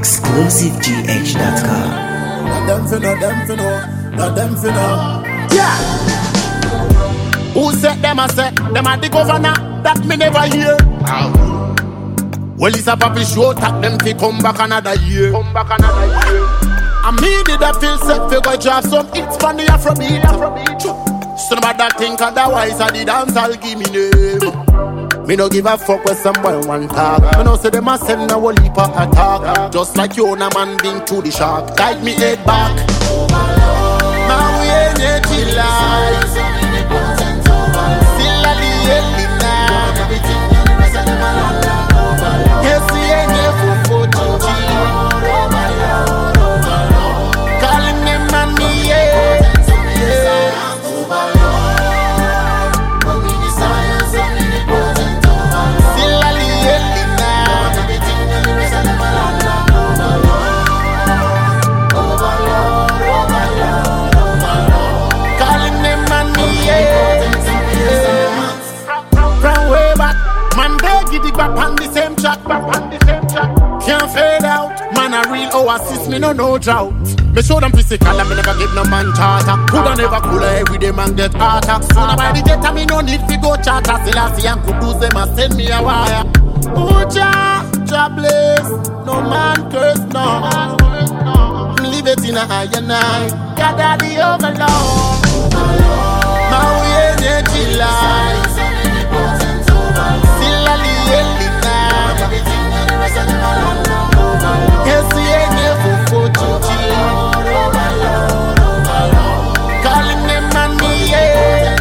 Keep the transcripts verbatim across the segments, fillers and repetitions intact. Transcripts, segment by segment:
exclusive G H dot com. Not them finna, them finna, not them finna. Yeah. Who said them a say? Them a the governor that me never hear. Oh. Well, it's a papi show, tap them fi come back another year. Come back another year. And me did a feel set fi go drop some hits from the Afrobeat. Afrobeat. So nobody think otherwise, I the dance, I'll give me name. Me no give a fuck with some boy one talk. Me no say them a send a whole heap of attack. Just like you and a man being to the shark. Guide me head back. Now we ain't yet chill life. Still a the early night. Yes, we ain't here for photo. Calling them and me, yeah. Back on the same track, back on the same track. Can't fade out, man a real oasis, me no no drought. Me show them physical and me never give no man charter. Coulda never cooler every day man get attack. So now by the jet me no need to go charter. Still I see and could do them and send me a wire. Oh Jah, Jah bless, no man curse no. Leave it in a higher night, God the overlord. Now we ain't yet July. Yes, we ain't here for photo. Calling them and me, yeah.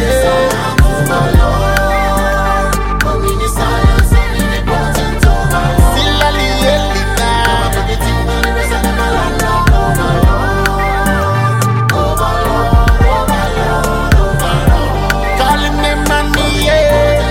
Still a little now. Calling them and me, yeah.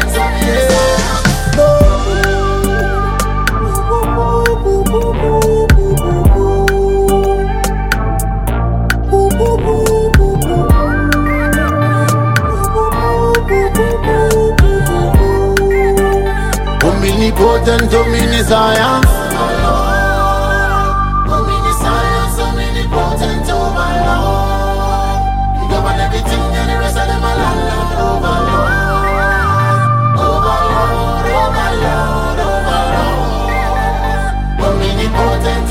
Omnipotent, omniscience. Omniscience, omnipotent, overlord. You govern everything and the rest of them are landlord. Overlord, overlord, overlord, overlord. Omnipotent,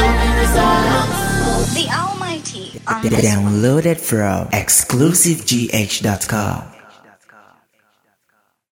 omniscience. The Almighty. Downloaded from exclusive G H dot com.